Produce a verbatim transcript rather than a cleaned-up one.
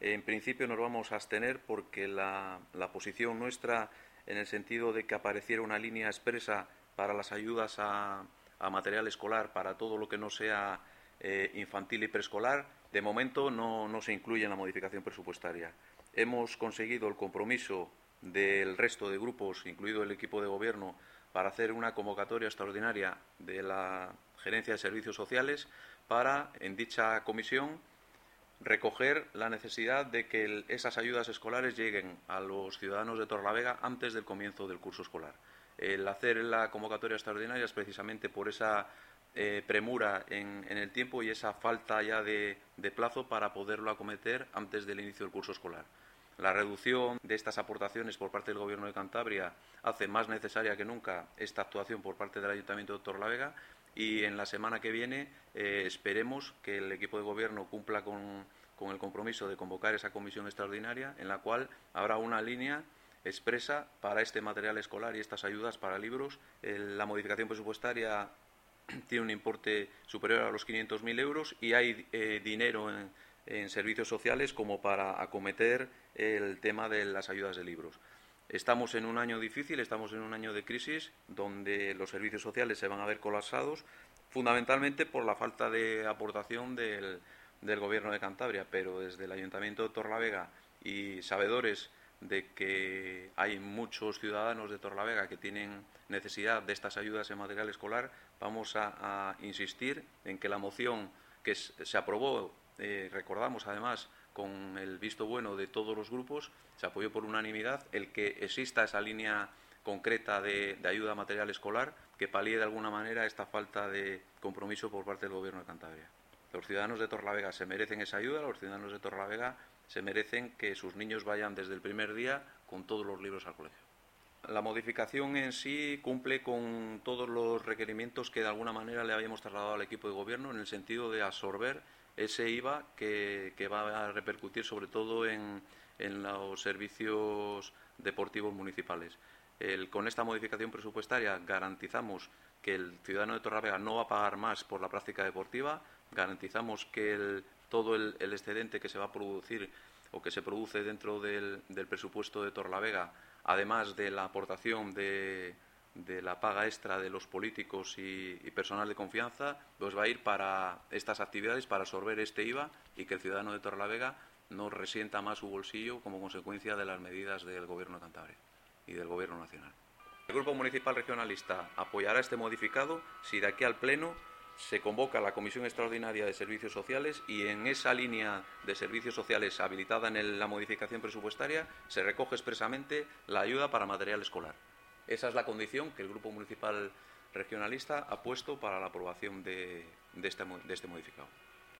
En principio nos vamos a abstener porque la, la posición nuestra, en el sentido de que apareciera una línea expresa para las ayudas a, a material escolar, para todo lo que no sea eh, infantil y preescolar, de momento no, no se incluye en la modificación presupuestaria. Hemos conseguido el compromiso del resto de grupos, incluido el equipo de gobierno, para hacer una convocatoria extraordinaria de la Gerencia de Servicios Sociales para, en dicha comisión, recoger la necesidad de que el, esas ayudas escolares lleguen a los ciudadanos de Torrelavega antes del comienzo del curso escolar. El hacer la convocatoria extraordinaria es precisamente por esa eh, premura en, en el tiempo y esa falta ya de, de plazo para poderlo acometer antes del inicio del curso escolar. La reducción de estas aportaciones por parte del Gobierno de Cantabria hace más necesaria que nunca esta actuación por parte del Ayuntamiento de Torrelavega y en la semana que viene eh, esperemos que el equipo de Gobierno cumpla con, con el compromiso de convocar esa comisión extraordinaria en la cual habrá una línea expresa para este material escolar y estas ayudas para libros. Eh, la modificación presupuestaria tiene un importe superior a los quinientos mil euros y hay eh, dinero en, en servicios sociales como para acometer el tema de las ayudas de libros. Estamos en un año difícil, estamos en un año de crisis donde los servicios sociales se van a ver colapsados, fundamentalmente por la falta de aportación del, del Gobierno de Cantabria, pero desde el Ayuntamiento de Torrelavega y sabedores de que hay muchos ciudadanos de Torrelavega que tienen necesidad de estas ayudas en material escolar, vamos a, a insistir en que la moción que se aprobó, eh, recordamos además, con el visto bueno de todos los grupos, se apoyó por unanimidad el que exista esa línea concreta de, de ayuda a material escolar que palíe de alguna manera esta falta de compromiso por parte del Gobierno de Cantabria. Los ciudadanos de Torrelavega se merecen esa ayuda, los ciudadanos de Torrelavega se merecen que sus niños vayan desde el primer día con todos los libros al colegio. La modificación en sí cumple con todos los requerimientos que de alguna manera le habíamos trasladado al equipo de gobierno en el sentido de absorber ese I V A que, que va a repercutir sobre todo en, en los servicios deportivos municipales. El, con esta modificación presupuestaria garantizamos que el ciudadano de Torrelavega no va a pagar más por la práctica deportiva, garantizamos que el, todo el, el excedente que se va a producir o que se produce dentro del, del presupuesto de Torrelavega, además de la aportación de, de la paga extra de los políticos y, y personal de confianza, pues va a ir para estas actividades, para absorber este I V A y que el ciudadano de Torrelavega no resienta más su bolsillo como consecuencia de las medidas del Gobierno de Cantabria y del Gobierno nacional. El Grupo Municipal Regionalista apoyará este modificado si de aquí al Pleno se convoca la Comisión Extraordinaria de Servicios Sociales y en esa línea de servicios sociales habilitada en el, la modificación presupuestaria se recoge expresamente la ayuda para material escolar. Esa es la condición que el Grupo Municipal Regionalista ha puesto para la aprobación de, de, este, de este modificado.